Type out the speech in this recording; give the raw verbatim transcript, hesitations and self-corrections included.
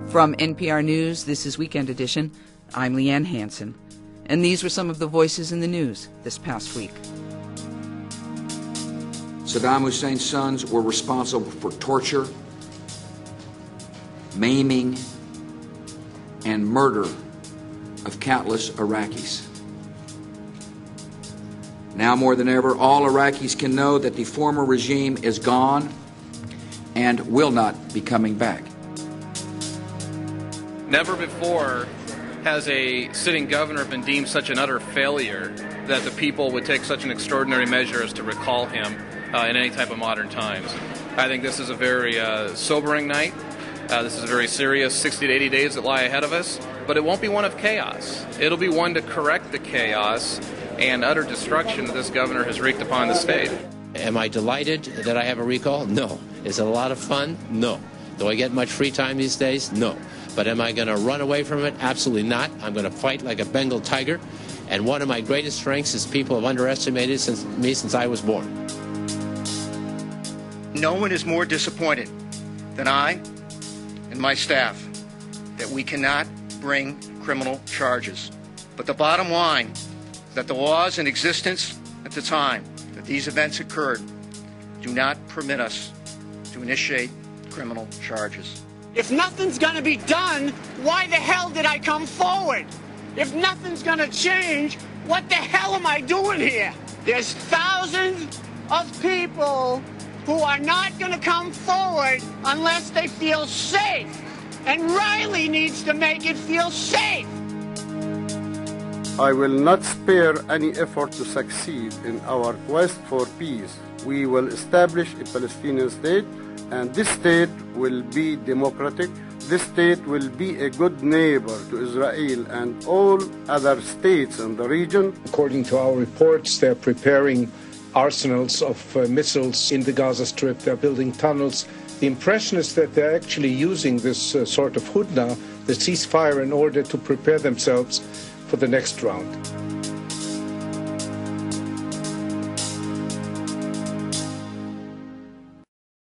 From N P R News, this is Weekend Edition. I'm Leanne Hansen. And these were some of the voices in the news this past week. Saddam Hussein's sons were responsible for torture, maiming, and murder of countless Iraqis. Now more than ever, all Iraqis can know that the former regime is gone and will not be coming back. Never before has a sitting governor been deemed such an utter failure that the people would take such an extraordinary measure as to recall him uh, in any type of modern times. I think this is a very uh, sobering night. Uh, this is a very serious sixty to eighty days that lie ahead of us, but it won't be one of chaos. It'll be one to correct the chaos and utter destruction that this governor has wreaked upon the state. Am I delighted that I have a recall? No. Is it a lot of fun? No. Do I get much free time these days? No. But am I going to run away from it? Absolutely not. I'm going to fight like a Bengal tiger. And one of my greatest strengths is people have underestimated since, me since I was born. No one is more disappointed than I and my staff that we cannot bring criminal charges. But the bottom line is that the laws in existence at the time that these events occurred do not permit us to initiate criminal charges. If nothing's going to be done, why the hell did I come forward? If nothing's going to change, what the hell am I doing here? There's thousands of people who are not going to come forward unless they feel safe. And Riley needs to make it feel safe. I will not spare any effort to succeed in our quest for peace. We will establish a Palestinian state, and this state will be democratic. This state will be a good neighbor to Israel and all other states in the region. According to our reports, they're preparing arsenals of uh, missiles in the Gaza Strip. They're building tunnels. The impression is that they're actually using this uh, sort of hudna, the ceasefire, in order to prepare themselves for the next round.